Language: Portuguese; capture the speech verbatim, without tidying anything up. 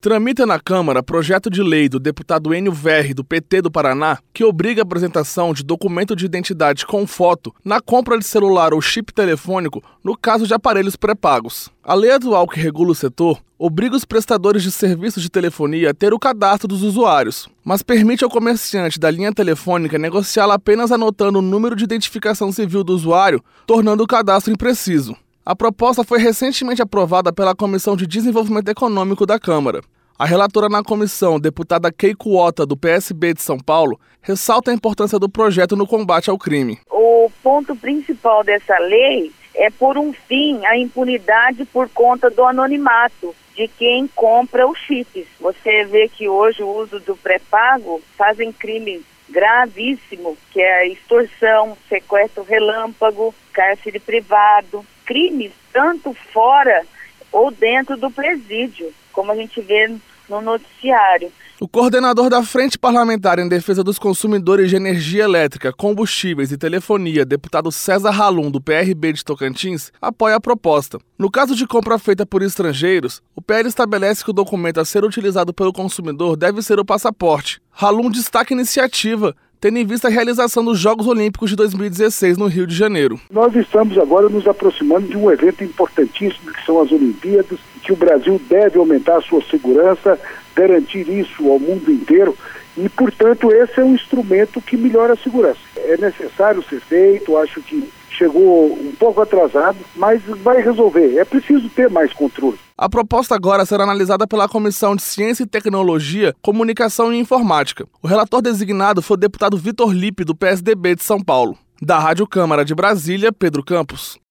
Tramita na Câmara projeto de lei do deputado Enio Verri, do P T do Paraná, que obriga a apresentação de documento de identidade com foto na compra de celular ou chip telefônico no caso de aparelhos pré-pagos. A lei atual que regula o setor obriga os prestadores de serviços de telefonia a ter o cadastro dos usuários, mas permite ao comerciante da linha telefônica negociá-la apenas anotando o número de identificação civil do usuário, tornando o cadastro impreciso. A proposta foi recentemente aprovada pela Comissão de Desenvolvimento Econômico da Câmara. A relatora na comissão, deputada Keiko Ota, do P S B de São Paulo, ressalta a importância do projeto no combate ao crime. O ponto principal dessa lei é pôr um fim à impunidade por conta do anonimato de quem compra os chips. Você vê que hoje o uso do pré-pago fazem crime gravíssimo, que é a extorsão, sequestro relâmpago, cárcere privado, crimes tanto fora ou dentro do presídio, como a gente vê no noticiário. O coordenador da Frente Parlamentar em Defesa dos Consumidores de Energia Elétrica, Combustíveis e Telefonia, deputado César Halum, do P R B de Tocantins, apoia a proposta. No caso de compra feita por estrangeiros, o P L estabelece que o documento a ser utilizado pelo consumidor deve ser o passaporte. Halum destaca a iniciativa, tendo em vista a realização dos Jogos Olímpicos de dois mil e dezesseis no Rio de Janeiro. Nós estamos agora nos aproximando de um evento importantíssimo que são as Olimpíadas, que o Brasil deve aumentar a sua segurança, garantir isso ao mundo inteiro e, portanto, esse é um instrumento que melhora a segurança. É necessário ser feito, acho que chegou um pouco atrasado, mas vai resolver. É preciso ter mais controle. A proposta agora será analisada pela Comissão de Ciência e Tecnologia, Comunicação e Informática. O relator designado foi o deputado Vitor Lippe, do P S D B de São Paulo. Da Rádio Câmara de Brasília, Pedro Campos.